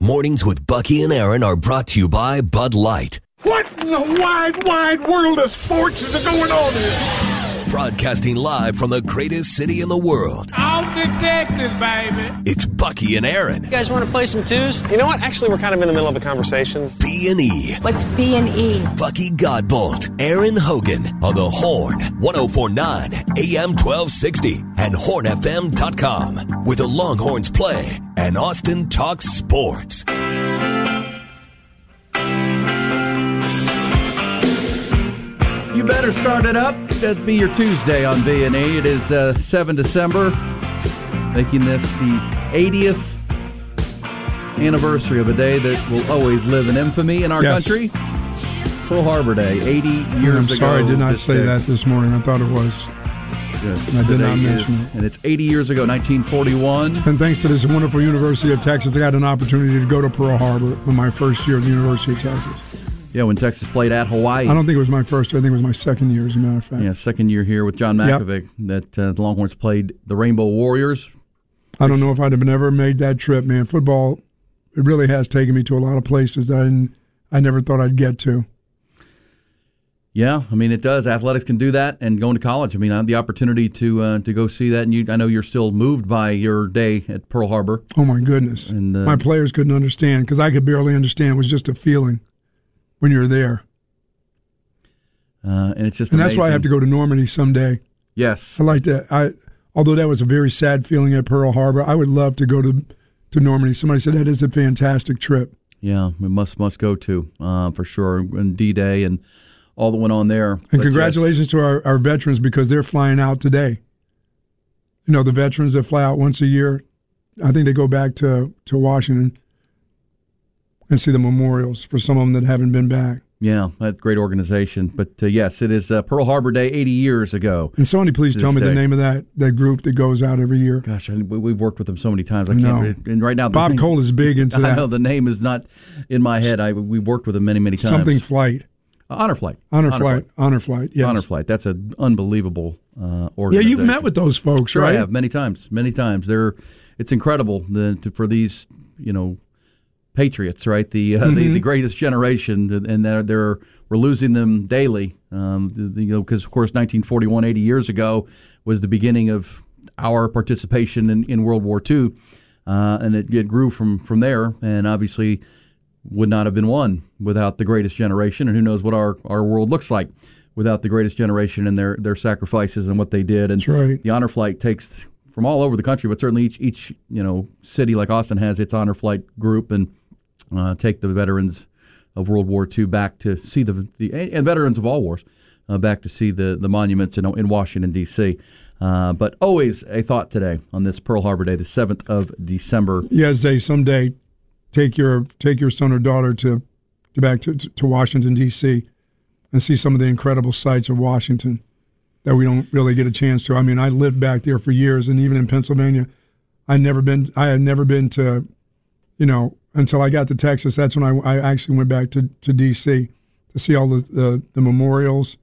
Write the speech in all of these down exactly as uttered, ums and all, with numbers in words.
Mornings with Bucky and Aaron are brought to you by Bud Light. What in the wide, wide world of sports is going on here? Broadcasting live from the greatest city in the world. Austin, Texas, baby. It's Bucky and Aaron. You guys want to play some twos? You know what? Actually, we're kind of in the middle of a conversation. B and E. What's B and E? Bucky Godbolt, Aaron Hogan on the Horn, ten forty-nine A M twelve sixty and horn f m dot com, where the Longhorns play and Austin talks sports. You better start it up. That'd be your Tuesday on B and E. It is uh, the seventh of December, making this the eightieth anniversary of a day that will always live in infamy in our yes. country. Pearl Harbor Day, eighty years I'm ago. I'm sorry I did not say day. that this morning. I thought it was. Yes, I did not mention is, it. And it's eighty years ago, nineteen forty-one. And thanks to this wonderful University of Texas, I got an opportunity to go to Pearl Harbor in my first year at the University of Texas. Yeah, when Texas played at Hawaii. I don't think it was my first. I think it was my second year, as a matter of fact. Yeah, second year here with John Malkovich yep. that uh, the Longhorns played the Rainbow Warriors. I don't know if I'd have never made that trip, man. Football, it really has taken me to a lot of places that I, didn't, I never thought I'd get to. Yeah, I mean, it does. Athletics can do that, and going to college. I mean, I had the opportunity to uh, to go see that, and you, I know you're still moved by your day at Pearl Harbor. Oh, my goodness. And uh, my players couldn't understand, because I could barely understand. It was just a feeling when you're there. Uh, and it's just and amazing. That's why I have to go to Normandy someday. Yes. I like that. I, although that was a very sad feeling at Pearl Harbor, I would love to go to to Normandy. Somebody said that is a fantastic trip. Yeah, we must must go to, uh, for sure, and D-Day and all that went on there. And but congratulations yes. to our, our veterans, because they're flying out today. You know, the veterans that fly out once a year, I think they go back to, to Washington and see the memorials for some of them that haven't been back. Yeah, that's a great organization. But uh, yes, it is uh, Pearl Harbor Day eighty years ago. And somebody please tell me day. the name of that, that group that goes out every year. Gosh, I, we've worked with them so many times. I, I know. can't. And right now, Bob name, Cole is big into that. I know the name is not in my head. I we've worked with him many, many times. Something Flight. Uh, Honor Flight. Honor, Honor Flight. Flight. Honor Flight. Yes. Honor Flight. That's an unbelievable uh, organization. Yeah, you've met with those folks, sure right? I have many times. Many times. They're. It's incredible the, to, for these, you know, patriots, right? The uh, mm-hmm. the, the greatest generation, and they're, they're we're losing them daily. Um, the, you know, because of course, nineteen forty-one, eighty years ago, was the beginning of our participation in, in World War Two, uh, and it, it grew from from there, and obviously would not have been won without the greatest generation, and who knows what our, our world looks like without the greatest generation and their, their sacrifices and what they did. And That's right. The Honor Flight takes from all over the country, but certainly each each you know city like Austin has its Honor Flight group, and uh, take the veterans of World War Two back to see the, the and veterans of all wars uh, back to see the, the monuments in, in Washington, D C Uh, but always a thought today on this Pearl Harbor Day, the seventh of December. Yeah, Zay, someday take your take your son or daughter to, to back to, to Washington, D C and see some of the incredible sights of Washington that we don't really get a chance to. I mean, I lived back there for years, and even in Pennsylvania, I never been. I had never been to, you know, until I got to Texas. That's when I, I actually went back to, to D C to see all the, the, the memorials.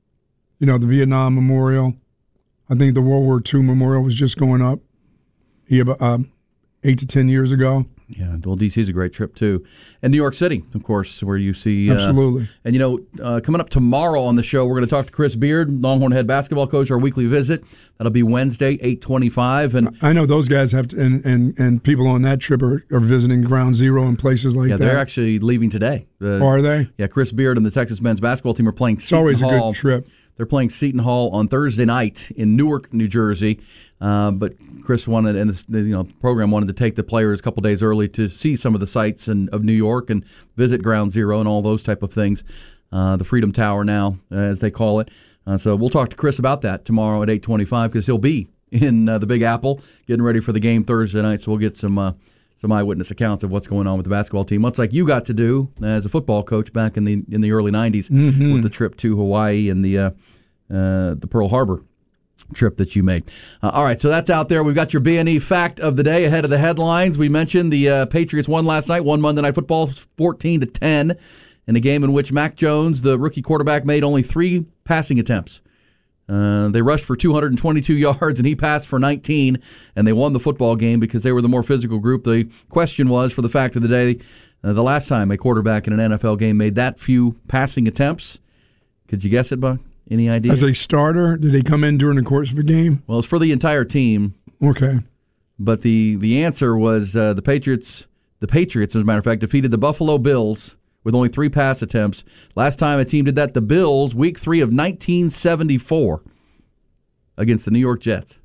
You know, the Vietnam Memorial. I think the World War Two Memorial was just going up here, uh, eight to ten years ago. Yeah, well, D C is a great trip, too. And New York City, of course, where you see... Uh, Absolutely. And, you know, uh, coming up tomorrow on the show, we're going to talk to Chris Beard, Longhorn head basketball coach, our weekly visit. That'll be Wednesday, eight twenty-five. And I know those guys have to, and, and, and people on that trip are, are visiting Ground Zero and places like yeah, that. Yeah, they're actually leaving today. The, oh, are they? Yeah, Chris Beard and the Texas men's basketball team are playing It's Seton always Hall. a good trip. They're playing Seton Hall on Thursday night in Newark, New Jersey. Uh, but Chris wanted, and the you know program wanted to take the players a couple days early to see some of the sights in, of New York and visit Ground Zero and all those type of things. Uh, the Freedom Tower now, as they call it. Uh, so we'll talk to Chris about that tomorrow at eight twenty-five, because he'll be in uh, the Big Apple getting ready for the game Thursday night. So we'll get some uh, some eyewitness accounts of what's going on with the basketball team, much like you got to do as a football coach back in the in the early nineties mm-hmm. with the trip to Hawaii and the uh, uh, the Pearl Harbor trip that you made. Uh, all right, so that's out there. We've got your B and E fact of the day ahead of the headlines. We mentioned the uh, Patriots won last night, won Monday Night Football fourteen to ten in a game in which Mac Jones, the rookie quarterback, made only three passing attempts. Uh, they rushed for two hundred twenty-two yards, and he passed for nineteen, and they won the football game because they were the more physical group. The question was, for the fact of the day, uh, the last time a quarterback in an N F L game made that few passing attempts. Could you guess it, Buck? Any idea? As a starter, did he come in during the course of a game? Well, it's for the entire team. Okay. But the, the answer was uh, the Patriots, the Patriots, as a matter of fact, defeated the Buffalo Bills with only three pass attempts. Last time a team did that, the Bills, week three of nineteen seventy-four against the New York Jets.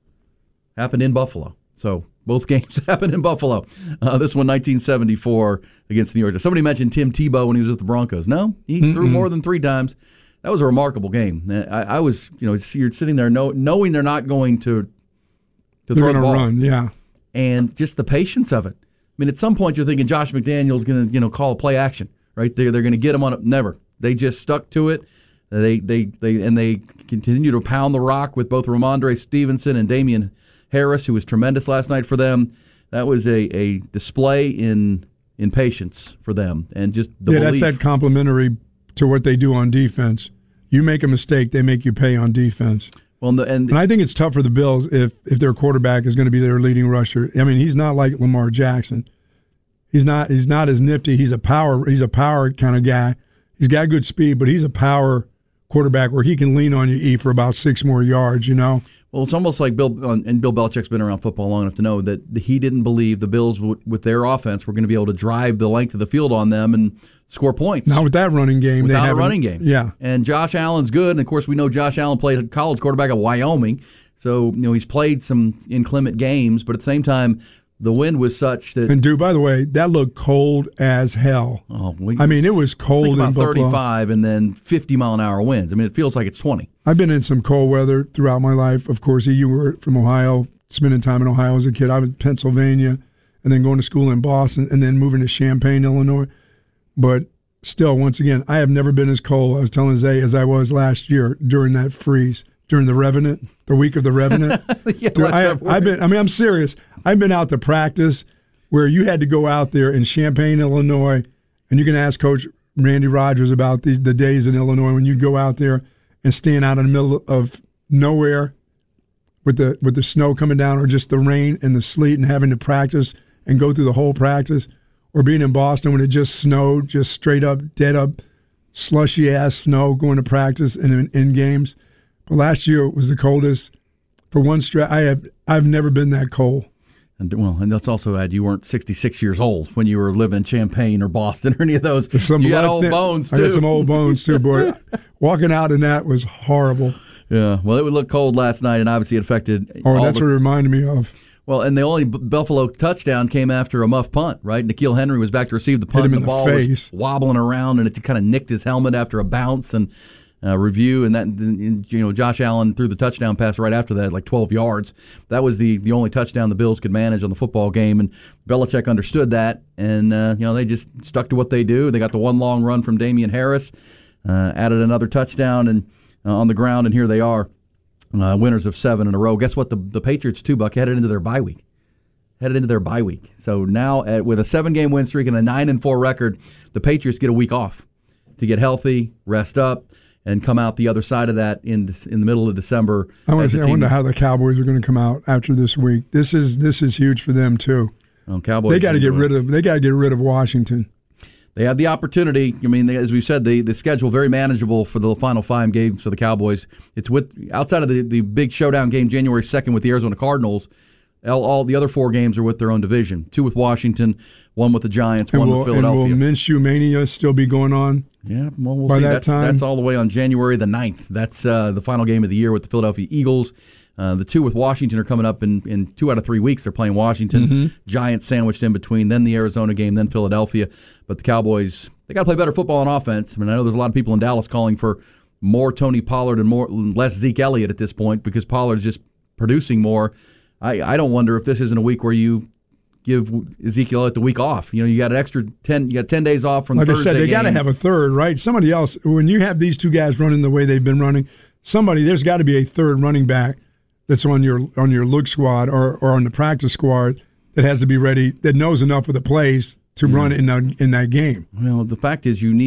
Happened in Buffalo. So both games happened in Buffalo. Uh, this one, nineteen seventy-four against the New York Jets. Somebody mentioned Tim Tebow when he was with the Broncos. No, he Mm-mm. threw more than three times. That was a remarkable game. I, I was, you know, you're sitting there know, knowing they're not going to, to they're throw the ball. Run, yeah. And just the patience of it. I mean, at some point you're thinking Josh McDaniels going to, you know, call a play action, right? They're, they're going to get him on it. Never. They just stuck to it. They, they, they, and they continue to pound the rock with both Ramondre Stevenson and Damian Harris, who was tremendous last night for them. That was a, a display in in patience for them, and just the yeah, belief. That's that complimentary to what they do on defense. You make a mistake, they make you pay on defense. Well, and, the, and, and I think it's tough for the Bills if if their quarterback is going to be their leading rusher. I mean, he's not like Lamar Jackson. He's not. He's not as nifty. He's a power. He's a power kind of guy. He's got good speed, but he's a power quarterback where he can lean on you, E, for about six more yards. You know. Well, it's almost like Bill, and Bill Belichick's been around football long enough to know that he didn't believe the Bills, would, with their offense, were going to be able to drive the length of the field on them and score points. Not with that running game. Without they a running game. Yeah. And Josh Allen's good, and of course we know Josh Allen played college quarterback at Wyoming, so you know he's played some inclement games, but at the same time, the wind was such that. And dude, by the way, that looked cold as hell. Oh, we, I mean, it was cold think about in Buffalo. thirty-five and then fifty mile an hour winds. I mean, it feels like it's twenty. I've been in some cold weather throughout my life. Of course, you were from Ohio, spending time in Ohio as a kid. I was in Pennsylvania, and then going to school in Boston, and then moving to Champaign, Illinois. But still, once again, I have never been as cold, I was telling Zay, as I was last year during that freeze, during the Revenant, the week of the Revenant. yeah, Dude, I, I've been. I mean, I'm serious. I've been out to practice where you had to go out there in Champaign, Illinois, and you can ask Coach Randy Rogers about the, the days in Illinois when you'd go out there and stand out in the middle of nowhere with the with the snow coming down, or just the rain and the sleet, and having to practice and go through the whole practice, or being in Boston when it just snowed, just straight up, dead up, slushy ass snow going to practice and in, in games. But last year it was the coldest for one stretch. I have I've never been that cold. And well, and let's also add you weren't sixty-six years old when you were living in Champaign or Boston or any of those. Some you got old thin, bones too. I got some old bones too, boy. Walking out in that was horrible. Yeah, well, it would look cold last night, and obviously it affected. Oh, all that's the, what it reminded me of. Well, and the only B- Buffalo touchdown came after a muff punt, right? N'Keal Henry was back to receive the punt. Hit him the in the ball face. was wobbling around, and it kind of nicked his helmet after a bounce and uh, review. And that, you know, Josh Allen threw the touchdown pass right after that, like twelve yards. That was the, the only touchdown the Bills could manage on the football game, and Belichick understood that, and uh, you know they just stuck to what they do. They got the one long run from Damian Harris, uh, added another touchdown, and uh, on the ground, and here they are, uh, winners of seven in a row. Guess what? The the Patriots too, Buck, headed into their bye week. Headed into their bye week. So now, uh, with a seven-game win streak and a nine and four record, the Patriots get a week off to get healthy, rest up, and come out the other side of that in in the middle of December. I, want to say, I wonder how the Cowboys are going to come out after this week. This is this is huge for them too. Oh, Cowboys. They got to get rid of. They got to get rid of Washington. They had the opportunity. I mean, they, as we said, the the schedule very manageable for the final five games for the Cowboys. It's with outside of the, the big showdown game January second with the Arizona Cardinals. All, all the other four games are with their own division. Two with Washington, one with the Giants, and one will, with Philadelphia. And will Minshew Mania still be going on? Yeah, well, we'll by see. that That's, time? that's all the way on January the ninth. That's uh, the final game of the year with the Philadelphia Eagles. Uh, the two with Washington are coming up in, in two out of three weeks. They're playing Washington. Mm-hmm. Giants sandwiched in between, then the Arizona game, then Philadelphia. But the Cowboys, they got to play better football on offense. I mean, I know there's a lot of people in Dallas calling for more Tony Pollard and more less Zeke Elliott at this point because Pollard's just producing more. I, I don't wonder if this isn't a week where you give Ezekiel Elliott the week off. You know, you got an extra ten. You got ten days off from. Like the I said, they got to have a third, right? Somebody else. When you have these two guys running the way they've been running, somebody there's got to be a third running back that's on your on your look squad or, or on the practice squad that has to be ready, that knows enough of the plays to yeah. run in that in that game. Well, the fact is, you need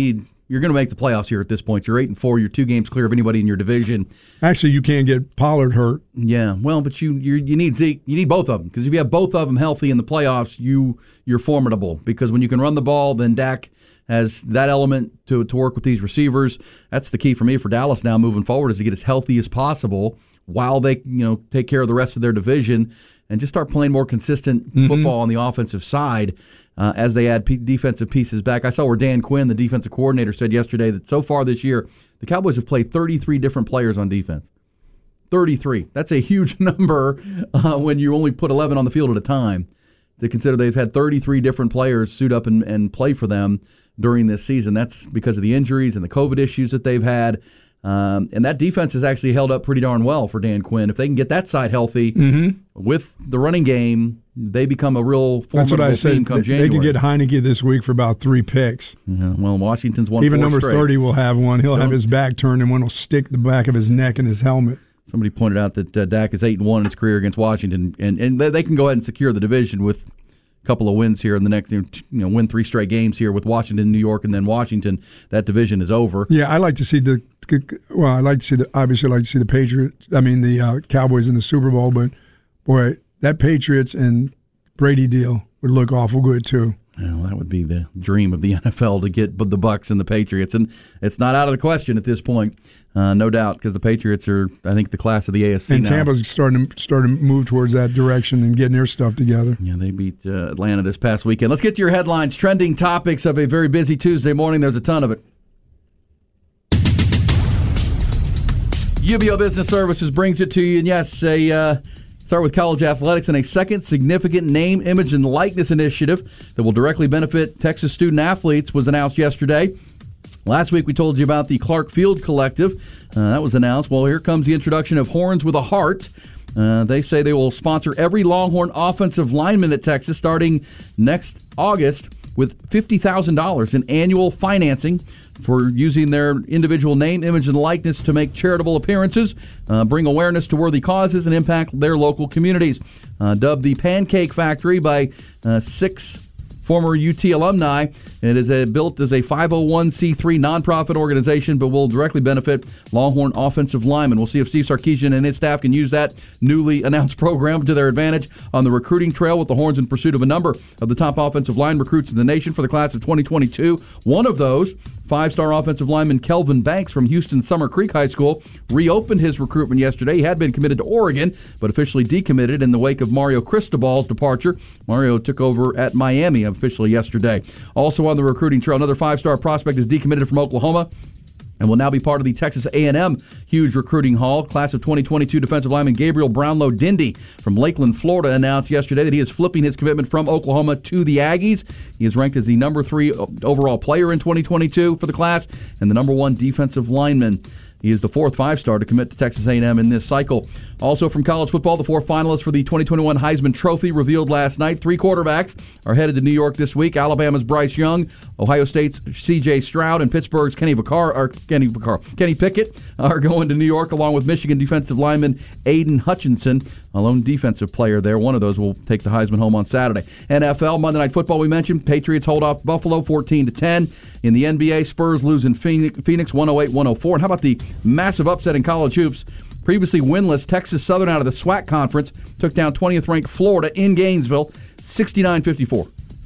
You're going to make the playoffs here at this point. You're eight and four. You're two games clear of anybody in your division. Actually, you can't get Pollard hurt. Yeah, well, but you you you need Zeke. You need both of them because if you have both of them healthy in the playoffs, you you're formidable. Because when you can run the ball, then Dak has that element to to work with these receivers. That's the key for me for Dallas now moving forward is to get as healthy as possible while they you know take care of the rest of their division and just start playing more consistent mm-hmm. football on the offensive side. Uh, as they add p- defensive pieces back. I saw where Dan Quinn, the defensive coordinator, said yesterday that so far this year, the Cowboys have played thirty-three different players on defense. thirty-three. That's a huge number uh, when you only put eleven on the field at a time. To consider they've had thirty-three different players suit up and, and play for them during this season. That's because of the injuries and the COVID issues that they've had. Um, and that defense has actually held up pretty darn well for Dan Quinn. If they can get that side healthy mm-hmm. with the running game, they become a real formidable That's what I said. team come they, January. They can get Heineke this week for about three picks. Yeah, well, Washington's won Even four number straight. thirty will have one. He'll Don't. have his back turned and one will stick the back of his neck in his helmet. Somebody pointed out that uh, Dak is eight and one in his career against Washington, and, and they, they can go ahead and secure the division with a couple of wins here in the next, you know, win three straight games here with Washington, New York, and then Washington. That division is over. Yeah, I like to see the well, I like to see the obviously I like to see the Patriots. I mean the uh, Cowboys in the Super Bowl, but boy, that Patriots and Brady deal would look awful good too. Well, that would be the dream of the N F L to get the Bucs and the Patriots, and it's not out of the question at this point, uh, no doubt, because the Patriots are, I think, the class of the A F C and now. Tampa's starting to starting to move towards that direction and getting their stuff together. Yeah, they beat uh, Atlanta this past weekend. Let's get to your headlines, trending topics of a very busy Tuesday morning. There's a ton of it. U B O Business Services brings it to you, and yes, a uh, start with college athletics and a second significant name, image, and likeness initiative that will directly benefit Texas student athletes was announced yesterday. Last week we told you about the Clark Field Collective. Uh, that was announced. Well, here comes the introduction of Horns with a Heart. Uh, they say they will sponsor every Longhorn offensive lineman at Texas starting next August with fifty thousand dollars in annual financing for using their individual name, image, and likeness to make charitable appearances, uh, bring awareness to worthy causes, and impact their local communities. Uh, dubbed the Pancake Factory by uh, six former U T alumni, it is a, built as a five oh one c three nonprofit organization, but will directly benefit Longhorn offensive linemen. We'll see if Steve Sarkisian and his staff can use that newly announced program to their advantage on the recruiting trail, with the Horns in pursuit of a number of the top offensive line recruits in the nation for the class of twenty twenty-two. One of those, five-star offensive lineman Kelvin Banks from Houston Summer Creek High School, reopened his recruitment yesterday. He had been committed to Oregon, but officially decommitted in the wake of Mario Cristobal's departure. Mario took over at Miami officially yesterday. Also on the recruiting trail, another five-star prospect is decommitted from Oklahoma and will now be part of the Texas A and M huge recruiting haul. Class of twenty twenty-two defensive lineman Gabriel Brownlow Dindy from Lakeland, Florida, announced yesterday that he is flipping his commitment from Oklahoma to the Aggies. He is ranked as the number three overall player in twenty twenty-two for the class and the number one defensive lineman. He is the fourth five-star to commit to Texas A and M in this cycle. Also from college football, the four finalists for the twenty twenty-one Heisman Trophy revealed last night. Three quarterbacks are headed to New York this week. Alabama's Bryce Young, Ohio State's C J Stroud, and Pittsburgh's Kenny Vaccaro, or Kenny Vaccaro, Kenny Pickett are going to New York, along with Michigan defensive lineman Aiden Hutchinson, a lone defensive player there. One of those will take the Heisman home on Saturday. N F L, Monday Night Football, we mentioned. Patriots hold off Buffalo fourteen to ten. In the N B A, Spurs lose in Phoenix one oh eight one oh four. And how about the massive upset in college hoops? Previously winless Texas Southern out of the SWAC Conference took down twentieth-ranked Florida in Gainesville, sixty-nine fifty-four.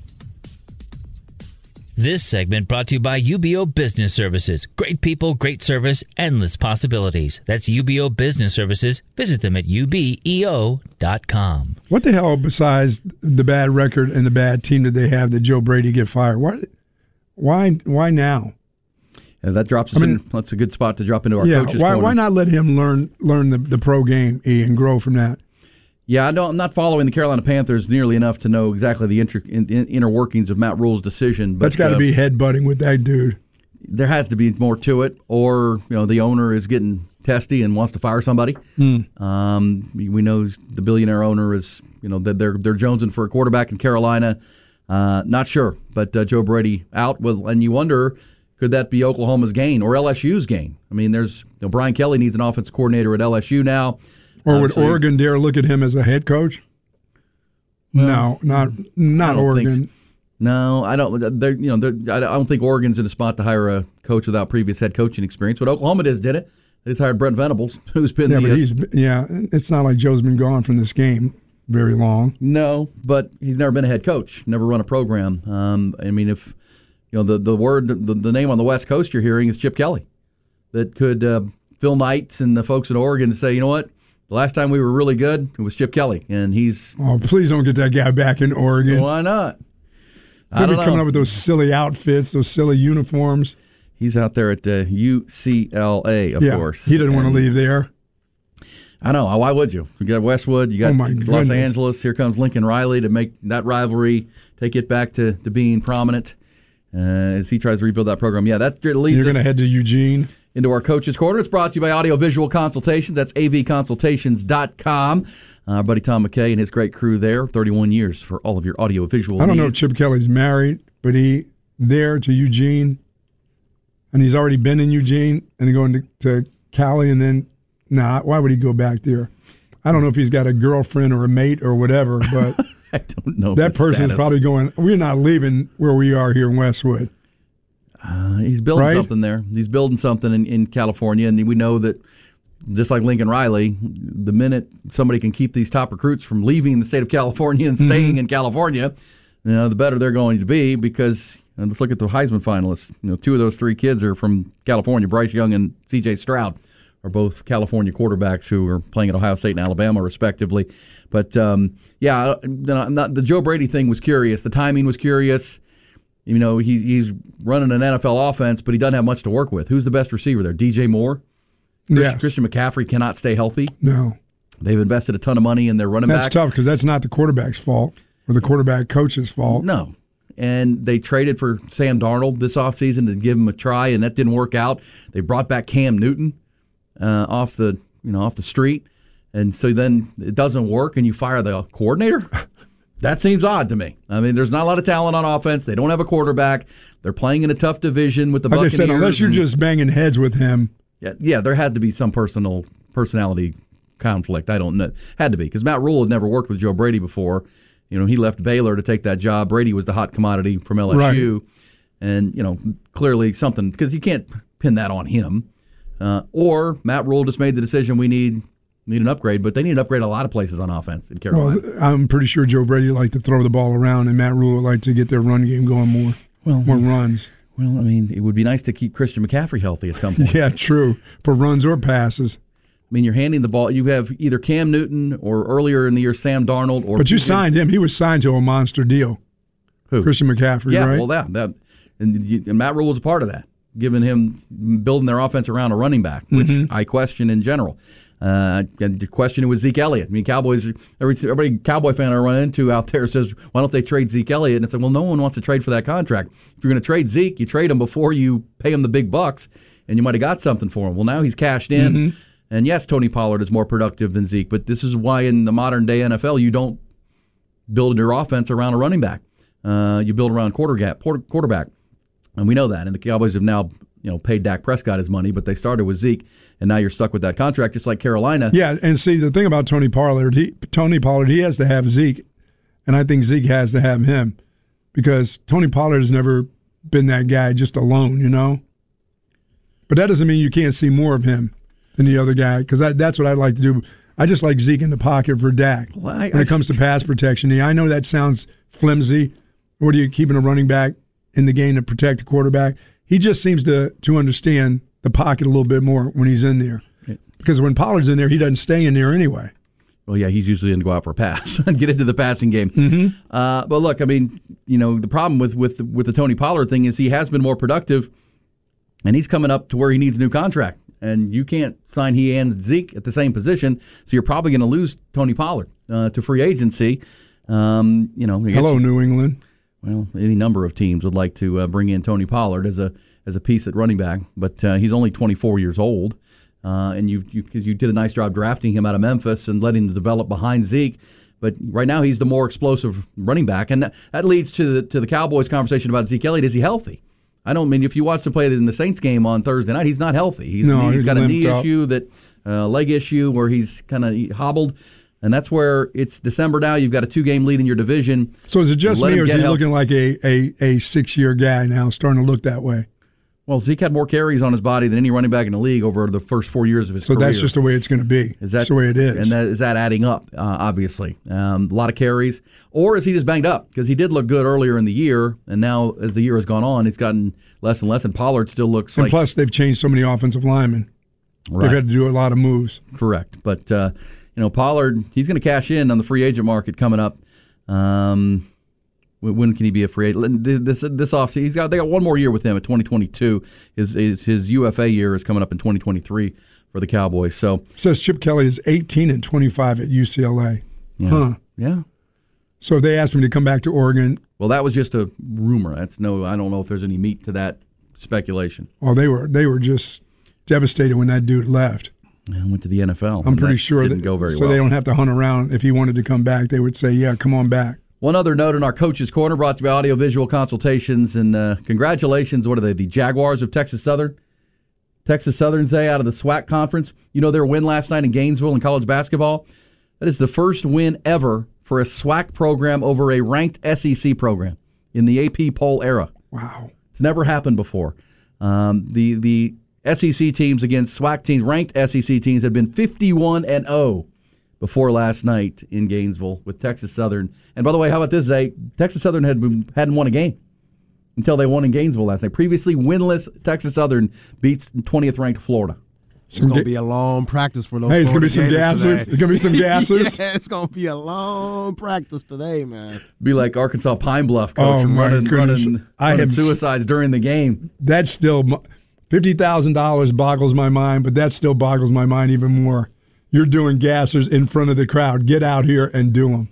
This segment brought to you by U B O Business Services. Great people, great service, endless possibilities. That's U B O Business Services. Visit them at U B E O dot com. What the hell, besides the bad record and the bad team that they have, that Joe Brady get fired? Why? Why? Why now? Yeah, that drops us I mean, in. That's a good spot to drop into our yeah, coaches. Why? corner. Why not let him learn learn the, the pro game, E, and grow from that? Yeah, I don't, I'm not following the Carolina Panthers nearly enough to know exactly the inter, in, in, inner workings of Matt Rule's decision. But, That's got to uh, be headbutting with that dude. There has to be more to it, or you know, the owner is getting testy and wants to fire somebody. Mm. Um, we know the billionaire owner is, you know, they're they're jonesing for a quarterback in Carolina. Uh, not sure, but uh, Joe Brady out. With, and you wonder, could that be Oklahoma's gain or L S U's gain? I mean, there's you know, Brian Kelly needs an offensive coordinator at L S U now. Or would um, so Oregon dare look at him as a head coach? Well, no, not not I don't Oregon. Think so. No, I don't. They're, you know, they're, I don't think Oregon's in a spot to hire a coach without previous head coaching experience. But Oklahoma just did it. They just hired Brent Venables, who's been yeah, the, but he's yeah. It's not like Joe's been gone from this game very long. No, but he's never been a head coach, never run a program. Um, I mean, if you know the the word, the, the name on the West Coast you're hearing is Chip Kelly, that could uh, Phil Knights and the folks at Oregon say, you know what, the last time we were really good, it was Chip Kelly, and he's. Oh, please don't get that guy back in Oregon. Why not? I He'll don't be know. coming up with those silly outfits, those silly uniforms. He's out there at uh, U C L A, of yeah, course. He didn't want to leave there. I know. Why would you? You got Westwood, you got Oh, my Los goodness. Angeles. Here comes Lincoln Riley to make that rivalry, take it back to, to being prominent uh, as he tries to rebuild that program. Yeah, that leads You're us going to head to Eugene. into our Coach's Corner. It's brought to you by Audio Visual Consultations. That's A V consultations dot com. Our buddy Tom McKay and his great crew there, thirty-one years for all of your audio visual I don't know if needs. Chip Kelly's married, but he there to Eugene, and he's already been in Eugene, and then going to, to Cali, and then, nah, why would he go back there? I don't know if he's got a girlfriend or a mate or whatever, but I don't know. that the person status. is probably going, we're not leaving where we are here in Westwood. Uh, he's building Right? something there. He's building something in, in California, and we know that just like Lincoln Riley, the minute somebody can keep these top recruits from leaving the state of California and staying Mm-hmm. in California, you know, the better they're going to be because and let's look at the Heisman finalists. You know, two of those three kids are from California. Bryce Young and C J Stroud are both California quarterbacks who are playing at Ohio State and Alabama, respectively. But, um, yeah, not, the Joe Brady thing was curious. The timing was curious. You know, he, he's running an N F L offense, but he doesn't have much to work with. Who's the best receiver there? D J Moore? Yes. Christian McCaffrey cannot stay healthy. No. They've invested a ton of money in their running That's back. tough because that's not the quarterback's fault or the quarterback coach's fault. No. And they traded for Sam Darnold this offseason to give him a try, and that didn't work out. They brought back Cam Newton uh, off the you know off the street, and so then it doesn't work, and you fire the coordinator. That seems odd to me. I mean, there's not a lot of talent on offense. They don't have a quarterback. They're playing in a tough division with the Like I Buccaneers. said, unless you're and- just banging heads with him. Yeah, yeah, there had to be some personal personality conflict. I don't know. Had to be because Matt Rule had never worked with Joe Brady before. You know, he left Baylor to take that job. Brady was the hot commodity from L S U, right. And you know, clearly something because you can't pin that on him. Uh, or Matt Rule just made the decision we need need an upgrade, but they need an upgrade a lot of places on offense in Carolina. Well, I'm pretty sure Joe Brady would like to throw the ball around, and Matt Rule would like to get their run game going more. Well, more runs. Well, I mean, it would be nice to keep Christian McCaffrey healthy at some point. Yeah, true. For runs or passes. I mean, you're handing the ball. You have either Cam Newton or earlier in the year Sam Darnold. Or but you signed him. He was signed to a monster deal. Who? Christian McCaffrey, yeah, right? well, that, that and, you, and Matt Rule was a part of that, giving him building their offense around a running back, which Mm-hmm. I question in general. Uh, and the question with Zeke Elliott. I mean, Cowboys. Every everybody Cowboy fan I run into out there says, "Why don't they trade Zeke Elliott?" And it's like, well, no one wants to trade for that contract. If you're going to trade Zeke, you trade him before you pay him the big bucks, and you might have got something for him. Well, now he's cashed in. Mm-hmm. And yes, Tony Pollard is more productive than Zeke, but this is why in the modern day N F L you don't build your offense around a running back. Uh, you build around quarterback, quarterback, and we know that. And the Cowboys have now, you know, paid Dak Prescott his money, but they started with Zeke, and now you're stuck with that contract, just like Carolina. Yeah, and see the thing about Tony Pollard, he, Tony Pollard, he has to have Zeke, and I think Zeke has to have him because Tony Pollard has never been that guy just alone, you know. But that doesn't mean you can't see more of him than the other guy, because that's what I'd like to do. I just like Zeke in the pocket for Dak Well, I, when it comes to pass protection. Yeah, I know that sounds flimsy. What are you keeping a running back in the game to protect the quarterback? He just seems to to understand the pocket a little bit more when he's in there. Because when Pollard's in there, he doesn't stay in there anyway. Well, yeah, he's usually in to go out for a pass and get into the passing game. Mm-hmm. Uh, but look, I mean, you know, the problem with, with, with the Tony Pollard thing is he has been more productive, and he's coming up to where he needs a new contract. And you can't sign he and Zeke at the same position, so you're probably going to lose Tony Pollard uh, to free agency. Um, you know, I guess, Hello, New England. Well, any number of teams would like to uh, bring in Tony Pollard as a as a piece at running back, but uh, he's only twenty-four years old, uh, and you you cause you did a nice job drafting him out of Memphis and letting him develop behind Zeke. But right now he's the more explosive running back, and that, that leads to the to the Cowboys conversation about Zeke Elliott. Is he healthy? I don't mean if you watch him play in the Saints game on Thursday night, he's not healthy. He's, no, he's he's got a knee up. issue, that uh, leg issue where he's kind of hobbled. And that's where it's December now. You've got a two-game lead in your division. So is it just Let me, him or is get he help. looking like a, a, a six-year guy now, starting to look that way? Well, Zeke had more carries on his body than any running back in the league over the first four years of his So career. that's just the way it's going to be. Is that, that's the way it is. And that, is that adding up, uh, obviously? Um, a lot of carries. Or is he just banged up? Because he did look good earlier in the year, and now as the year has gone on, he's gotten less and less, and Pollard still looks and like... plus, they've changed so many offensive linemen. Right. They've had to do a lot of moves. Correct. But, uh, you know, Pollard, he's going to cash in on the free agent market coming up. Um, when can he be a free agent? This this offseason, he's got they got one more year with him at twenty twenty-two. His his, his U F A year is coming up in twenty twenty-three for the Cowboys. So it says Chip Kelly is eighteen and twenty-five at U C L A. yeah, Huh. yeah. So if they asked him to come back to Oregon, Well, that was just a rumor. That's no. I don't know if there's any meat to that speculation. well, they were they were just devastated when that dude left. Yeah, went to the N F L. I'm and pretty that sure didn't that go very so well. they don't have to hunt around. If he wanted to come back, they would say, "Yeah, come on back." One other note in our Coach's Corner, brought to you by Audio Visual Consultations, and uh, congratulations. What are they? The Jaguars of Texas Southern. Texas Southern's Day out of the SWAC conference. You know their win last night in Gainesville in college basketball. That is the first win ever for a SWAC program over a ranked S E C program in the A P poll era. Wow, it's never happened before. Um, the the S E C teams against SWAC teams, ranked S E C teams, had been fifty-one and oh before last night in Gainesville with Texas Southern. And by the way, how about this, Zay? Texas Southern had been, hadn't won a game until they won in Gainesville last night. Previously winless Texas Southern beats twentieth ranked Florida. It's going to be a long practice for those. Hey, it's going to be some Gators gassers. today. It's going to be some gassers. Yeah, it's going to be a long practice today, man. Be like Arkansas Pine Bluff coach Oh, and my running, goodness. running, I running have- suicides during the game. That's still fifty thousand dollars boggles my mind, but that still boggles my mind even more. You're doing gassers in front of the crowd. Get out here and do them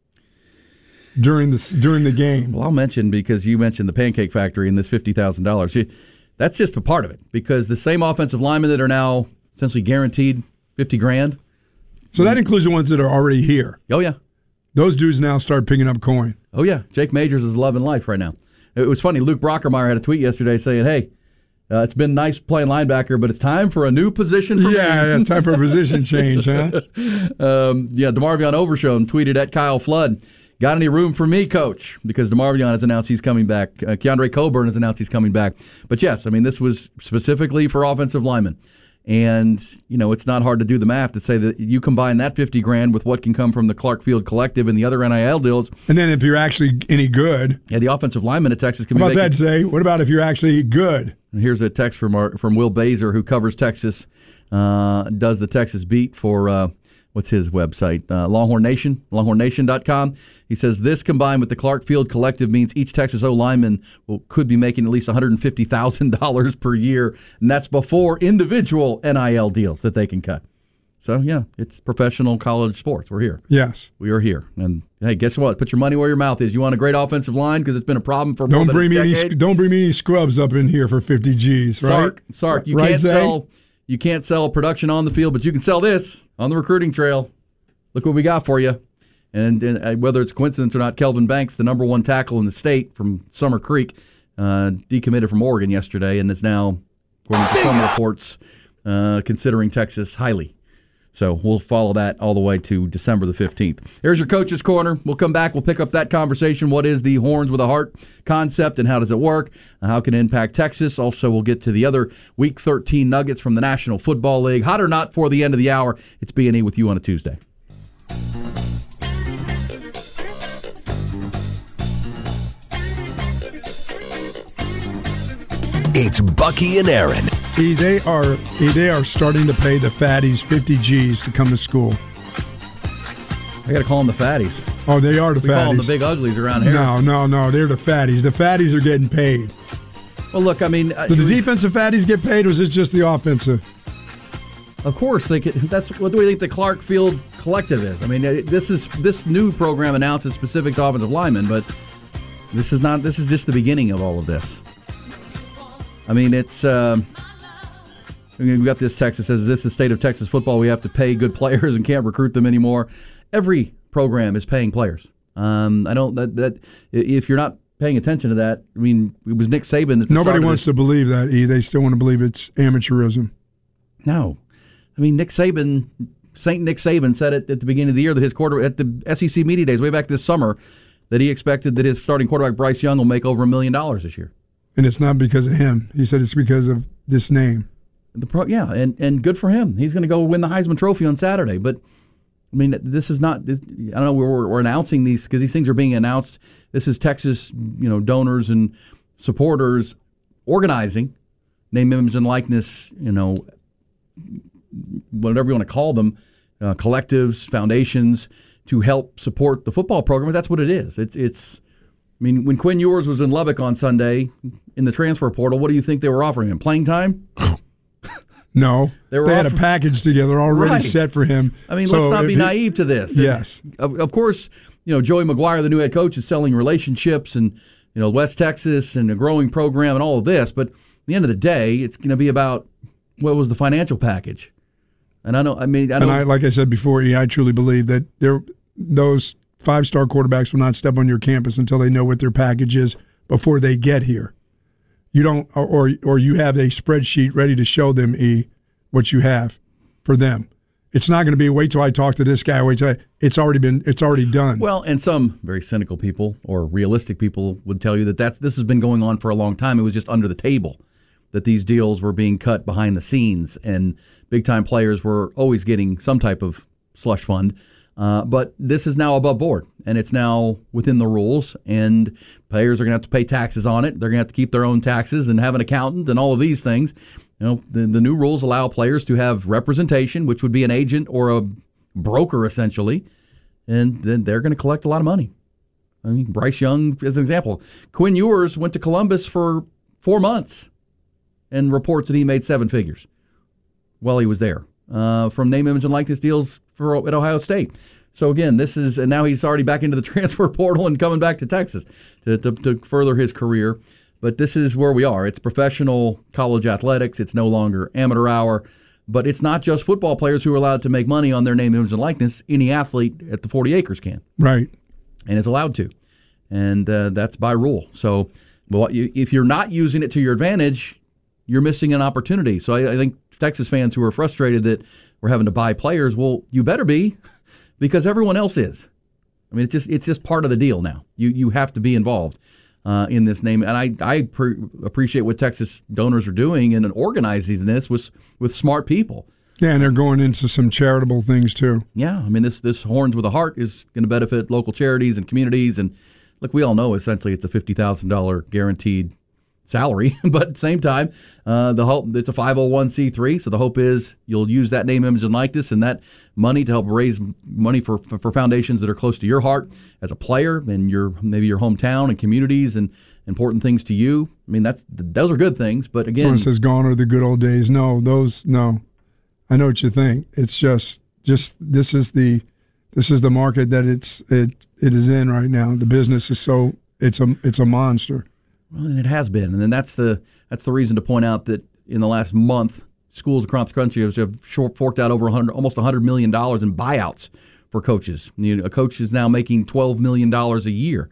during the during the game. Well, I'll mention, because you mentioned the Pancake Factory and this fifty thousand dollars. That's just a part of it, because the same offensive linemen that are now essentially guaranteed fifty grand. So that includes the ones that are already here. Oh, yeah. Those dudes now start picking up coin. Oh, yeah. Jake Majors is loving life right now. It was funny. Luke Brockermeyer had a tweet yesterday saying, hey, uh, it's been nice playing linebacker, but it's time for a new position for Yeah, me. yeah, it's time for a position change, huh? um, yeah, DeMarvion Overshown tweeted at Kyle Flood, got any room for me, coach? Because DeMarvion has announced he's coming back. Uh, Keandre Coburn has announced he's coming back. But yes, I mean, this was specifically for offensive linemen. And, you know, it's not hard to do the math to say that you combine that fifty grand with what can come from the Clark Field Collective and the other N I L deals. And then if you're actually any good. Yeah, the offensive lineman at Texas can How be about making, that, Zay? What about if you're actually good? And here's a text from our, from Will Baser, who covers Texas, uh, does the Texas beat for, uh, what's his website? Uh, Longhorn Nation, longhorn nation dot com. He says, this combined with the Clark Field Collective means each Texas O-lineman will, could be making at least one hundred fifty thousand dollars per year, and that's before individual N I L deals that they can cut. So, yeah, it's professional college sports. We're here. Yes. We are here. And, hey, guess what? Put your money where your mouth is. You want a great offensive line because it's been a problem for more Don't than bring a me any. decade? Don't bring me any scrubs up in here for fifty G's, right? Sark, Sark, you Right, can't Zay? sell you can't sell production on the field, but you can sell this on the recruiting trail. Look what we got for you. And, and whether it's coincidence or not, Kelvin Banks, the number one tackle in the state from Summer Creek, uh, decommitted from Oregon yesterday and is now, according to some reports, uh, considering Texas highly. So we'll follow that all the way to December the fifteenth. Here's your Coach's Corner. We'll come back. We'll pick up that conversation. What is the Horns with a Heart concept and how does it work? How can it impact Texas? Also, we'll get to the other Week thirteen nuggets from the National Football League. Hot or not for the end of the hour, it's B and E with you on a Tuesday. It's Bucky and Aaron. E, They are E, they are starting to pay the fatties fifty G's to come to school. I got to call them the fatties. Oh, they are the We call them the fatties. big uglies around here. No, no, no. They're the fatties. The fatties are getting paid. Well, look, I mean, uh, Did the defensive fatties get paid, or is it just the offensive? of course, they could, that's what do we think the Clark Field Collective is? I mean, uh, this is this new program announces specific to offensive linemen, but this is not. This is just the beginning of all of this. I mean, it's. Um, we got this text that says, "Is this the state of Texas football? We have to pay good players and can't recruit them anymore." Every program is paying players. Um, I don't that that if you're not paying attention to that, I mean, it was Nick Saban. At the Nobody start of wants this. to believe that, E. They still want to believe it's amateurism. No, I mean Nick Saban Saint Nick Saban said it at the beginning of the year that his quarter at the S E C Media Days way back this summer that he expected that his starting quarterback Bryce Young will make over a million dollars this year. And it's not because of him. He said it's because of this name. The pro, yeah, and, and good for him. He's going to go win the Heisman Trophy on Saturday. But, I mean, this is not, I don't know, we're, we're announcing these because these things are being announced. This is Texas, you know, donors and supporters organizing, name, image, and likeness, you know, whatever you want to call them, uh, collectives, foundations, to help support the football program. That's what it is. It's, it's. I mean, when Quinn Ewers was in Lubbock on Sunday in the transfer portal, what do you think they were offering him? Playing time? No. They, were they had offering, a package together already right. set for him. I mean, so let's not be he, naive to this. Yes. Of, of course, you know, Joey McGuire, the new head coach, is selling relationships and, you know, West Texas and a growing program and all of this. But at the end of the day, it's going to be about what was the financial package. And I know, I mean, I know. And I, like I said before, I truly believe that there, those five-star quarterbacks will not step on your campus until they know what their package is before they get here. You don't, or or you have a spreadsheet ready to show them e what you have for them. It's not going to be wait till I talk to this guy. Wait till I, it's already been, it's already done. Well, and some very cynical people or realistic people would tell you that that's, this has been going on for a long time. It was just under the table that these deals were being cut behind the scenes, and big-time players were always getting some type of slush fund. Uh, but this is now above board, and it's now within the rules, and players are going to have to pay taxes on it. They're going to have to keep their own taxes and have an accountant and all of these things. You know, the, the new rules allow players to have representation, which would be an agent or a broker, essentially, and then they're going to collect a lot of money. I mean, Bryce Young, as an example. Quinn Ewers went to Columbus for four months and reports that he made seven figures while he was there uh, from name, image, and likeness deals for at Ohio State. So again, this is, and now he's already back into the transfer portal and coming back to Texas to, to, to further his career. But this is where we are. It's professional college athletics. It's no longer amateur hour. But it's not just football players who are allowed to make money on their name, image, and likeness. Any athlete at the forty acres can. Right. And is allowed to. And uh, that's by rule. So well, you, if you're not using it to your advantage, you're missing an opportunity. So I, I think Texas fans who are frustrated that we're having to buy players, well, you better be, because everyone else is. I mean, it's just it's just part of the deal now. You you have to be involved uh, in this name, and I I pre- appreciate what Texas donors are doing and organizing this with with smart people. Yeah, and they're going into some charitable things too. Yeah, I mean this this Horns with a Heart is going to benefit local charities and communities, and look, we all know essentially it's a fifty thousand dollars guaranteed salary, but at the same time, uh, the hope it's a five oh one c three, so the hope is you'll use that name, image, and likeness and that money to help raise money for, for for foundations that are close to your heart as a player and your maybe your hometown and communities and important things to you. I mean, that's those are good things, but again, someone says gone are the good old days. No, those no. I know what you think. It's just just this is the this is the market that it's it it is in right now. The business is so it's a it's a monster. Well, and it has been, and then that's the that's the reason to point out that in the last month, schools across the country have short forked out over one hundred, almost one hundred million dollars in buyouts for coaches. You know, a coach is now making twelve million dollars a year,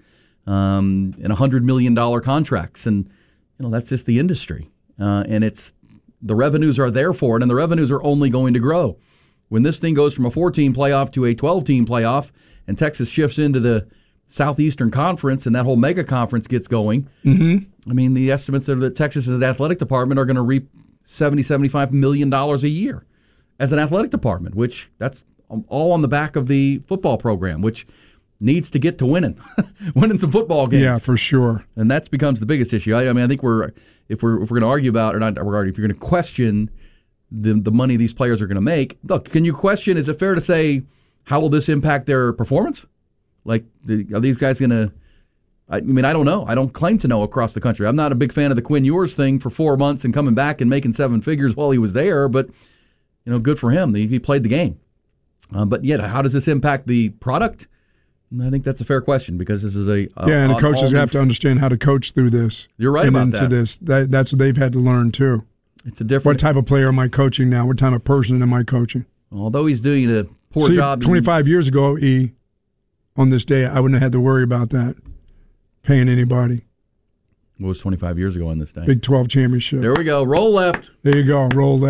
um, and one hundred million dollars contracts, and you know that's just the industry, uh, and it's the revenues are there for it, and the revenues are only going to grow. When this thing goes from a four-team playoff to a twelve-team playoff, and Texas shifts into the Southeastern Conference, and that whole mega conference gets going. Mm-hmm. I mean, the estimates are that Texas's athletic department are going to reap seventy, seventy-five million dollars a year as an athletic department, which that's all on the back of the football program, which needs to get to winning, winning some football games. Yeah, for sure. And that becomes the biggest issue. I, I mean, I think we're if we're if we're going to argue about, or not, regarding if you're going to question the the money these players are going to make. Look, can you question? Is it fair to say how will this impact their performance? Like, are these guys going to – I mean, I don't know. I don't claim to know across the country. I'm not a big fan of the Quinn Ewers thing for four months and coming back and making seven figures while he was there, but, you know, good for him. He, he played the game. Uh, but, yet, how does this impact the product? I think that's a fair question because this is a – Yeah, and the coaches have to understand how to coach through this. You're right and about into that. this. That, that's what they've had to learn, too. It's a different – What type of player am I coaching now? What type of person am I coaching? Although he's doing a poor See, job – twenty-five years ago, E – on this day, I wouldn't have had to worry about that, paying anybody. What was twenty-five years ago on this day? Big twelve championship. There we go. Roll left. There you go. Roll left.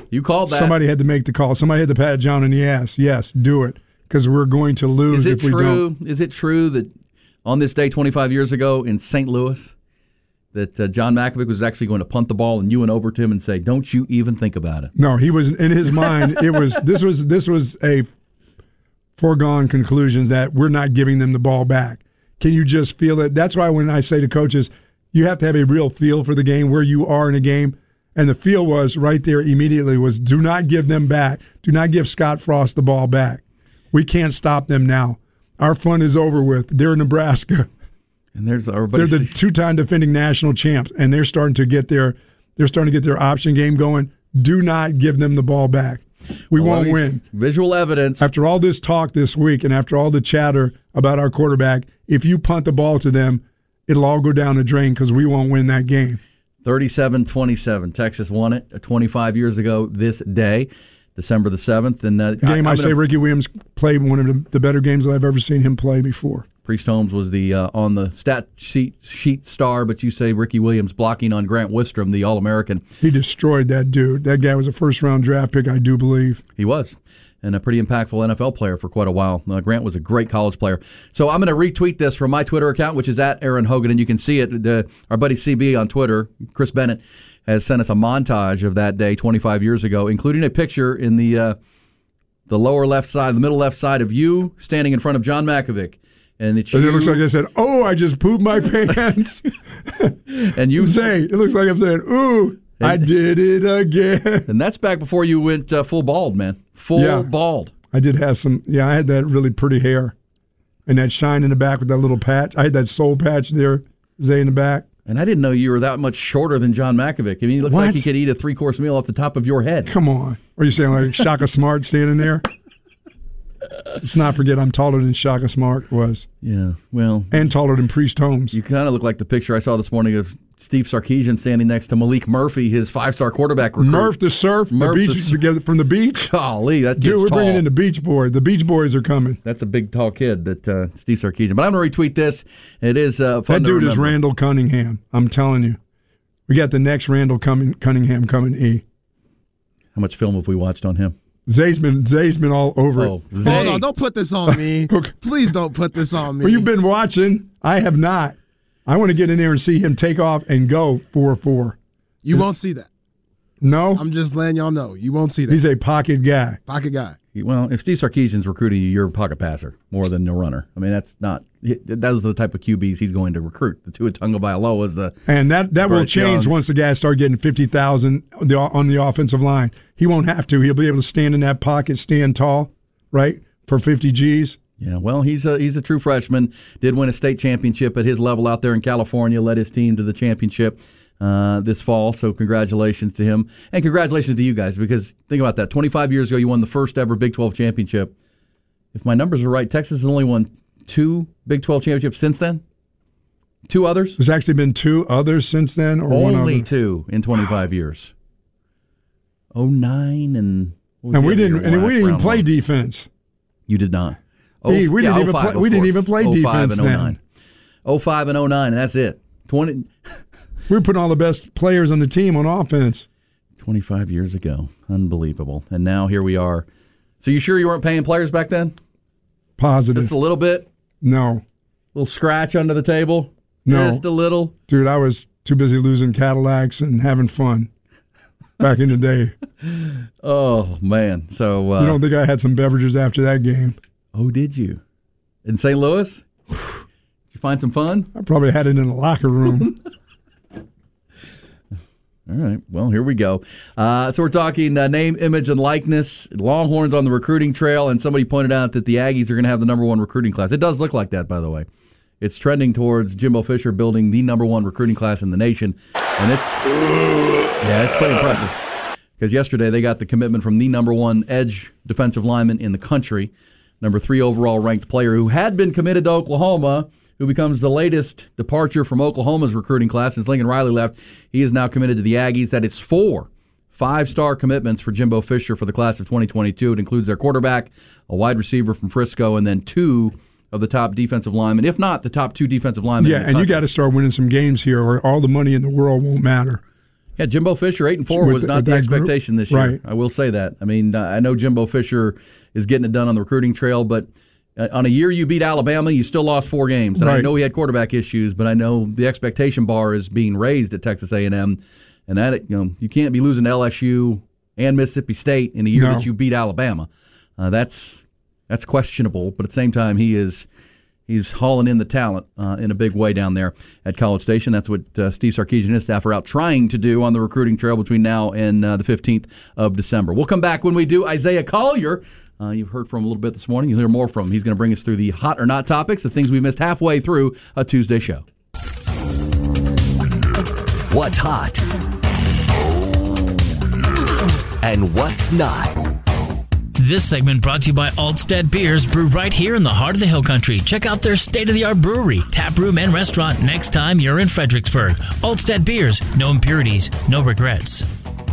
You called that. Somebody had to make the call. Somebody had to pat John in the ass. Yes, do it, because we're going to lose Is it if we true? don't. Is it true that on this day twenty-five years ago in Saint Louis that uh, John Mackovic was actually going to punt the ball and you went over to him and say, "Don't you even think about it"? No, he was in his mind. It was this was this was a foregone conclusion that we're not giving them the ball back. Can you just feel it? That's why when I say to coaches, you have to have a real feel for the game, where you are in a game. And the feel was right there immediately was, do not give them back. Do not give Scott Frost the ball back. We can't stop them now. Our fun is over with. They're Nebraska. And there's everybody. They're the two-time defending national champs, and they're starting to get their they're starting to get their option game going. Do not give them the ball back. We well, won't win. Visual evidence. After all this talk this week and after all the chatter about our quarterback, if you punt the ball to them, it'll all go down the drain because we won't win that game. thirty-seven twenty-seven. Texas won it twenty-five years ago this day, December the seventh. And uh, game I, I say gonna, Ricky Williams played one of the, the better games that I've ever seen him play before. Priest Holmes was the uh, on the stat sheet, sheet star, but you say Ricky Williams blocking on Grant Wistrom, the All-American. He destroyed that dude. That guy was a first-round draft pick, I do believe. He was. And a pretty impactful N F L player for quite a while. Uh, Grant was a great college player. So I'm going to retweet this from my Twitter account, which is at Aaron Hogan, and you can see it. The, our buddy C B on Twitter, Chris Bennett, has sent us a montage of that day twenty-five years ago, including a picture in the uh, the lower left side, the middle left side of you standing in front of John Mackovic. And it's and you. It looks like I said, "Oh, I just pooped my pants." And you say, "It looks like I'm saying, ooh, and, I did it again." And that's back before you went uh, full bald, man. Full yeah, bald. I did have some. Yeah, I had that really pretty hair, and that shine in the back with that little patch. I had that soul patch there, Zay, in the back. And I didn't know you were that much shorter than John Mackovic. I mean, he looks what? like he could eat a three-course meal off the top of your head. Come on. Are you saying like Shaka Smart standing there? Let's not forget I'm taller than Shaka Smart was. Yeah, well. And taller than Priest Holmes. You kind of look like the picture I saw this morning of Steve Sarkisian standing next to Malik Murphy, his five-star quarterback recruit. Murph the surf, Murph the beach, the, together from the beach. Golly, that kid's Dude, we're tall. bringing in the Beach Boys. The Beach Boys are coming. That's a big, tall kid, that uh, Steve Sarkisian. But I'm going to retweet this. It is uh, fun That to dude remember. is Randall Cunningham. I'm telling you. We got the next Randall Cunningham coming, E. How much film have we watched on him? Zay's been, Zay's been all over oh, it. Hold on, don't put this on me. Okay. Please don't put this on me. Well, you've been watching. I have not. I want to get in there and see him take off and go four four. You won't see that. No? I'm just letting y'all know. You won't see that. He's a pocket guy. Pocket guy. Well, if Steve Sarkisian's recruiting you, you're a pocket passer more than a runner. I mean, that's not – those are the type of Q Bs he's going to recruit. The Tua Tagovailoa is the – And that, that will Bryce change Young. once the guys start getting fifty thousand on the offensive line. He won't have to. He'll be able to stand in that pocket, stand tall, right, for fifty G's. Yeah, well, he's a he's a true freshman. Did win a state championship at his level out there in California. Led his team to the championship uh, this fall. So congratulations to him, and congratulations to you guys. Because think about that: twenty-five years ago, you won the first ever Big twelve championship. If my numbers are right, Texas has only won two Big twelve championships since then. Two others. There's actually been two others since then, or only one other? two in twenty-five years. Oh nine and what was and the we other didn't year? and we didn't even Round play one. defense. You did not. Hey, we yeah, didn't even oh five, play. We didn't course. even play oh five defense and then. oh nine. oh five and oh nine, and that's it. Twenty. We were putting all the best players on the team on offense. Twenty-five years ago, unbelievable. And now here we are. So you sure you weren't paying players back then? Positive. Just a little bit. No. Little scratch under the table. No. Just a little. Dude, I was too busy losing Cadillacs and having fun back in the day. Oh man. So uh, you don't think I had some beverages after that game? Oh, did you? In Saint Louis? Did you find some fun? I probably had it in the locker room. All right. Well, here we go. Uh, so we're talking uh, name, image, and likeness. Longhorns on the recruiting trail, and somebody pointed out that the Aggies are going to have the number one recruiting class. It does look like that, by the way. It's trending towards Jimbo Fisher building the number one recruiting class in the nation, and it's yeah, it's pretty impressive. Because yesterday they got the commitment from the number one edge defensive lineman in the country, number three overall ranked player who had been committed to Oklahoma, who becomes the latest departure from Oklahoma's recruiting class since Lincoln Riley left. He is now committed to the Aggies. That is four five-star commitments for Jimbo Fisher for the class of twenty twenty-two. It includes their quarterback, a wide receiver from Frisco, and then two of the top defensive linemen, if not the top two defensive linemen. Yeah, in the and you country. got to start winning some games here, or all the money in the world won't matter. Yeah, Jimbo Fisher, eight and four With was the- not with the that expectation group. this year. Right. I will say that. I mean, I know Jimbo Fisher is getting it done on the recruiting trail, but uh, on a year you beat Alabama, you still lost four games. And I Right. know he had quarterback issues, but I know the expectation bar is being raised at Texas A and M, and that you know you can't be losing to L S U and Mississippi State in a year No. that you beat Alabama. Uh, that's that's questionable, but at the same time, he is. He's hauling in the talent uh, in a big way down there at College Station. That's what uh, Steve Sarkisian and his staff are out trying to do on the recruiting trail between now and uh, the fifteenth of December. We'll come back when we do. Isaiah Collier, uh, you've heard from him a little bit this morning. You'll hear more from him. He's going to bring us through the hot or not topics, the things we missed halfway through a Tuesday show. What's hot and what's not. This segment brought to you by Altstead Beers, brewed right here in the heart of the Hill Country. Check out their state-of-the-art brewery, tap room, and restaurant next time you're in Fredericksburg. Altstead Beers, no impurities, no regrets.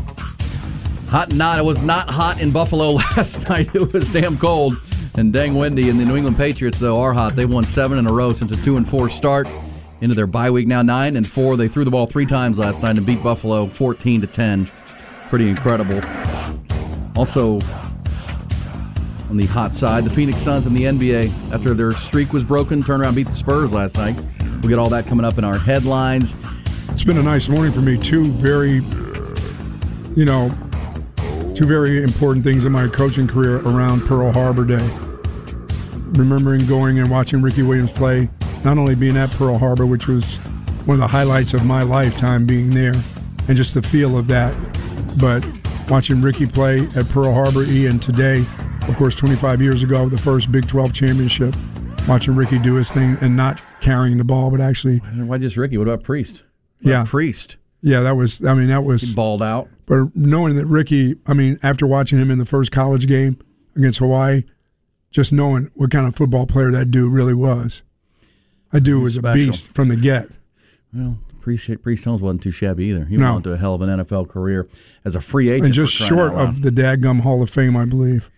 Hot and not. It was not hot in Buffalo last night. It was damn cold and dang windy. And the New England Patriots, though, are hot. They won seven in a row since a two and four start into their bye week. Now nine and four. They threw the ball three times last night and beat Buffalo fourteen to ten. Pretty incredible. Also, on the hot side, the Phoenix Suns in the N B A, after their streak was broken, turned around and beat the Spurs last night. We'll get all that coming up in our headlines. It's been a nice morning for me. Two very, you know, two very important things in my coaching career around Pearl Harbor Day. Remembering going and watching Ricky Williams play, not only being at Pearl Harbor, which was one of the highlights of my lifetime being there, and just the feel of that, but watching Ricky play at Pearl Harbor, Ian, today, of course, twenty-five years ago, the first Big twelve championship, watching Ricky do his thing and not carrying the ball, but actually... Why just Ricky? What about Priest? What Yeah. about Priest? Yeah, that was, I mean, that was... He balled out. But knowing that Ricky, I mean, after watching him in the first college game against Hawaii, just knowing what kind of football player that dude really was. That dude was Special. a beast from the get. Well, Priest, Priest Holmes wasn't too shabby either. He No. went on to a hell of an N F L career as a free agent. And just for crying short out loud. of the dadgum Hall of Fame, I believe.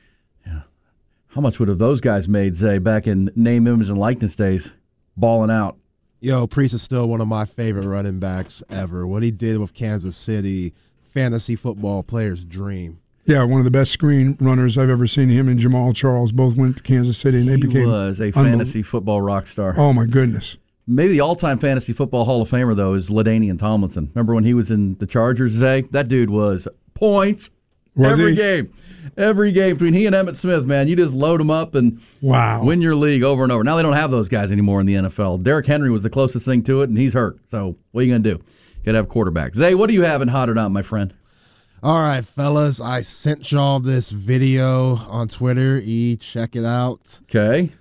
How much would have those guys made, Zay, back in name, image, and likeness days, balling out? Yo, Priest is still one of my favorite running backs ever. What he did with Kansas City, fantasy football player's dream. Yeah, one of the best screen runners I've ever seen. Him and Jamal Charles both went to Kansas City, and they He became was a unbel- fantasy football rock star. Oh, my goodness. Maybe the all-time fantasy football Hall of Famer, though, is LaDainian Tomlinson. Remember when he was in the Chargers, Zay? That dude was points Was every he? game. Every game between he and Emmitt Smith, man, you just load them up and Wow. win your league over and over. Now they don't have those guys anymore in the N F L. Derrick Henry was the closest thing to it, and he's hurt. So what are you going to do? Got to have quarterbacks. Zay, what do you have in hot or not, my friend? All right, fellas, I sent y'all this video on Twitter. E, check it out. Okay.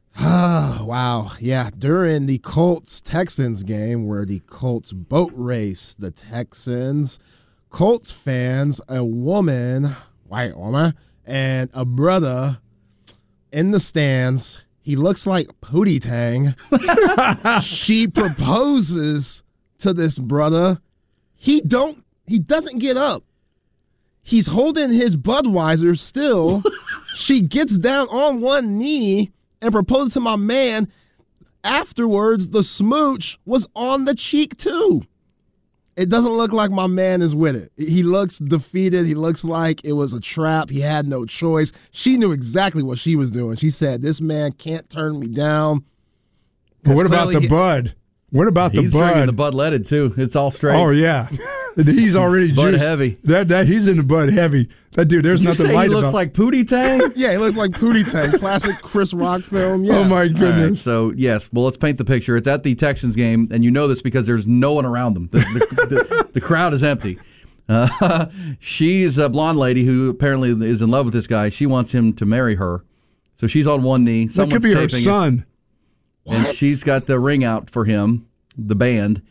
Ah, wow. Yeah, during the Colts-Texans game where the Colts boat race the Texans, Colts fans, a woman, white woman, and a brother in the stands. He looks like Pootie Tang. She proposes to this brother. He don't. He doesn't get up. He's holding his Budweiser still. She gets down on one knee and proposes to my man. Afterwards, the smooch was on the cheek too. It doesn't look like my man is with it. He looks defeated. He looks like it was a trap. He had no choice. She knew exactly what she was doing. She said, this man can't turn me down. But what about Clearly the he- bud? What about He's the drinking bud? the Bud Lighted, too. It's all straight. Oh, yeah. He's already Bud juiced. heavy. That, that, he's in the bud heavy. That dude, there's Did you nothing say light he looks about like Pootie Tang? Yeah, he looks like Pootie Tang, classic Chris Rock film. Yeah. Oh, my All right, goodness. so, yes, well, let's paint the picture. It's at the Texans game, and you know this because there's no one around them. The, the, the, the crowd is empty. Uh, she's a blonde lady who apparently is in love with this guy. She wants him to marry her. So she's on one knee. That could Someone's be her taping it, son. and she's got the ring out for him, the band.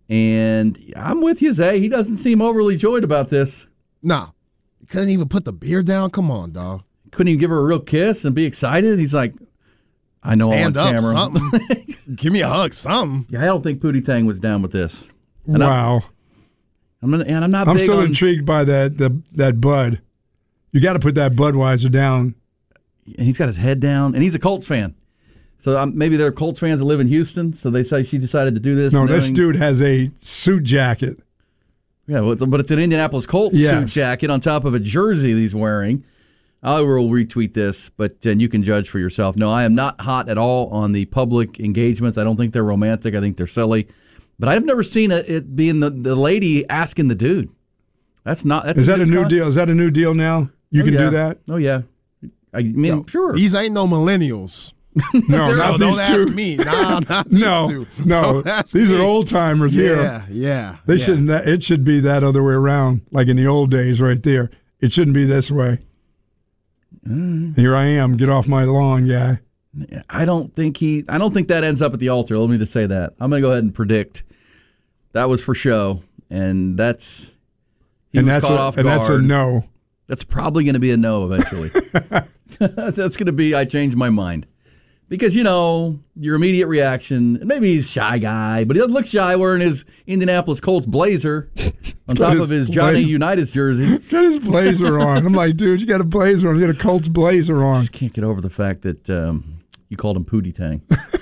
And I'm with you, Zay. He doesn't seem overly joyed about this. Nah. Couldn't even put the beer down. Come on, dog. Couldn't even give her a real kiss and be excited. He's like, I know Stand I'm on up, camera. something. Give me a hug, something. Yeah, I don't think Pootie Tang was down with this. And Wow. I'm, I'm, and I'm not I'm big still on, intrigued by that the, that bud. You got to put that Budweiser down. and he's got his head down, and he's a Colts fan. So um, maybe they're Colts fans that live in Houston, so they say she decided to do this. No, this knowing- dude has a suit jacket. Yeah, but it's an Indianapolis Colts Yes. suit jacket on top of a jersey that he's wearing. I will retweet this, but and you can judge for yourself. No, I am not hot at all on the public engagements. I don't think they're romantic. I think they're silly. But I've never seen it, it being the, the lady asking the dude. That's not. That's Is a that a good new con- deal? Is that a new deal now? You Oh, can yeah. do that? Oh, yeah. I mean, Yo, sure. These ain't no millennials. No, So not don't these ask two. me. Nah, not these No, two. no. Don't ask These me. are old timers Yeah, here. yeah. They yeah. shouldn't. It should be that other way around, like in the old days, right there. It shouldn't be this way. Mm. Here I am. Get off my lawn, guy. I don't think he. I don't think that ends up at the altar. Let me just say that. I'm going to go ahead and predict that was for show, and that's he and was that's caught a, off and guard. that's a no. That's probably going to be a no eventually. That's going to be I changed my mind. Because, you know, your immediate reaction, and maybe he's a shy guy, but he doesn't look shy wearing his Indianapolis Colts blazer on top his of his Johnny blazer. Unitas jersey. Got his blazer on. I'm like, dude, you got a blazer on. You got a Colts blazer on. Just can't get over the fact that um, you called him Pootie Tang.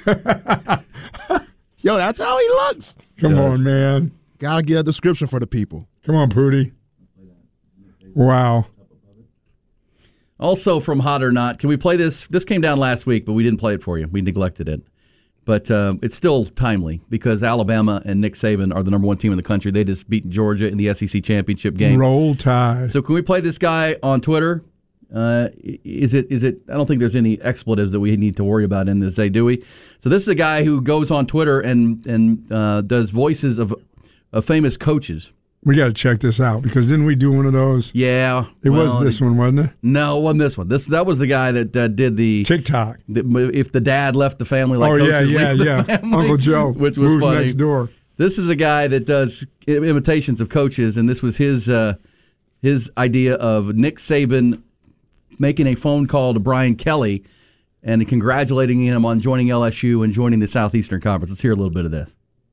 Yo, that's how he looks. Come does. on, man. Gotta get a description for the people. Come on, Pootie. Wow. Also from Hot or Not, can we play this? This came down last week, but we didn't play it for you. We neglected it. But um, it's still timely because Alabama and Nick Saban are the number one team in the country. They just beat Georgia in the S E C championship game. Roll Tide. So can we play this guy on Twitter? Uh, is it? Is it? I don't think there's any expletives that we need to worry about in this, eh, do we? So this is a guy who goes on Twitter and and uh, does voices of of famous coaches. We got to check this out because didn't we do one of those? Yeah, It well, was this one, wasn't it? No, it wasn't this one. This that was the guy that uh, did the TikTok. the, if the dad left the family like oh, yeah, coaches yeah, leave the yeah. family, Uncle Joe which was moves funny. next door. This is a guy that does imitations of coaches, and this was his uh, his idea of Nick Saban making a phone call to Brian Kelly and congratulating him on joining L S U and joining the Southeastern Conference. Let's hear a little bit of this.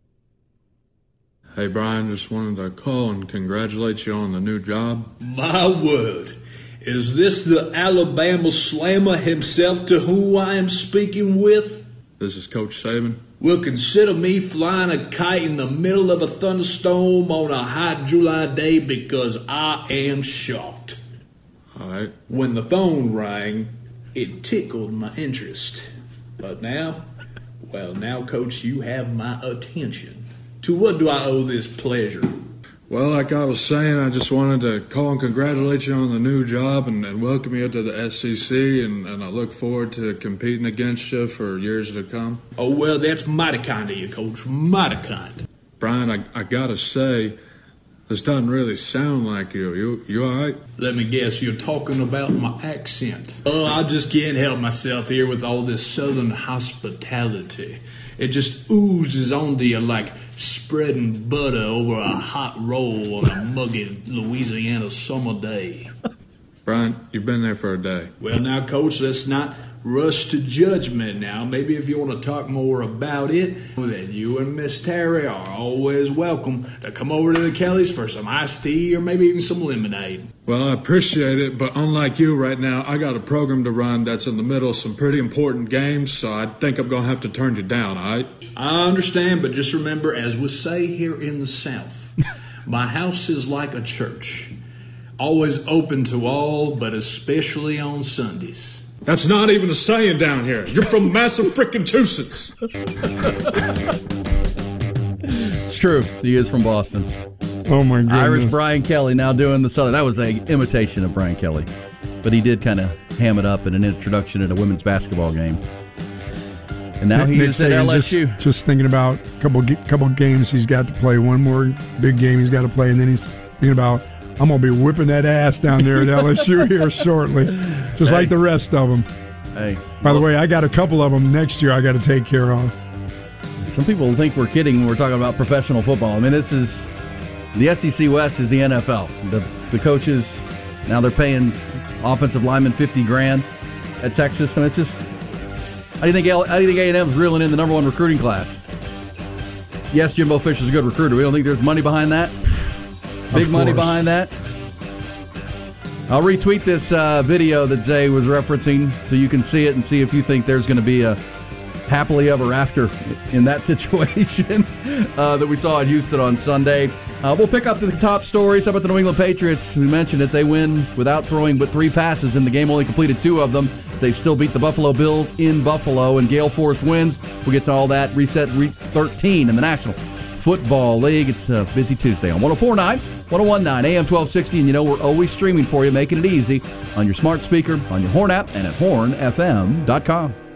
Hey, Brian, just wanted to call and congratulate you on the new job. My word. Is this the Alabama Slammer himself to whom I am speaking with? This is Coach Saban. Well, consider me flying a kite in the middle of a thunderstorm on a hot July day because I am shocked. All right. When the phone rang, it tickled my interest. But now, well, now, Coach, you have my attention. To what do I owe this pleasure? Well, like I was saying, I just wanted to call and congratulate you on the new job and, and welcome you to the S E C, and, and I look forward to competing against you for years to come. Oh, well, that's mighty kind of you, Coach. Mighty kind. Brian, I, I gotta say, this doesn't really sound like you. You you all right? Let me guess, you're talking about my accent. Oh, I just can't help myself here with all this southern hospitality. It just oozes onto you like spreading butter over a hot roll on a muggy Louisiana summer day. Brian, you've been there for a day. Well, now, Coach, let's not rush to judgment now. Maybe if you want to talk more about it, then you and Miss Terry are always welcome to come over to the Kellys for some iced tea or maybe even some lemonade. Well, I appreciate it, but unlike you right now, I got a program to run that's in the middle of some pretty important games, so I think I'm going to have to turn you down, all right? I understand, but just remember, as we say here in the South, my house is like a church, always open to all, but especially on Sundays. That's not even a saying down here. You're from Massachusetts. It's true. He is from Boston. Oh, my goodness. Irish Brian Kelly now doing the Southern. That was an imitation of Brian Kelly. But he did kind of ham it up in an introduction at a women's basketball game. And now he Nick is at Saban, L S U. Just, just thinking about a couple, couple games he's got to play. One more big game he's got to play, and then he's thinking about, I'm going to be whipping that ass down there at L S U here shortly, just Hey. like the rest of them. Hey, By the way, I got a couple of them next year I got to take care of. some people think we're kidding when we're talking about professional football. I mean, this is the S E C West is the N F L. The the coaches now they're paying offensive linemen fifty grand at Texas, and it's just how do you think L, how do you think A and M's reeling in the number one recruiting class? Yes, Jimbo Fisher's a good recruiter. We don't think there's money behind that. Big money course. behind that. I'll retweet this uh, video that Zay was referencing so you can see it and see if you think there's going to be a happily ever after in that situation uh, that we saw at Houston on Sunday. Uh, we'll pick up the top stories. How about the New England Patriots? We mentioned it. They win without throwing but three passes in the game. Only completed two of them. They still beat the Buffalo Bills in Buffalo. And Gale Force wins. We'll get to all that. Reset week thirteen in the National Football League. It's a busy Tuesday on one oh four point nine, one oh one point nine, A M twelve sixty. And you know we're always streaming for you, making it easy on your smart speaker, on your Horn app, and at horn f m dot com.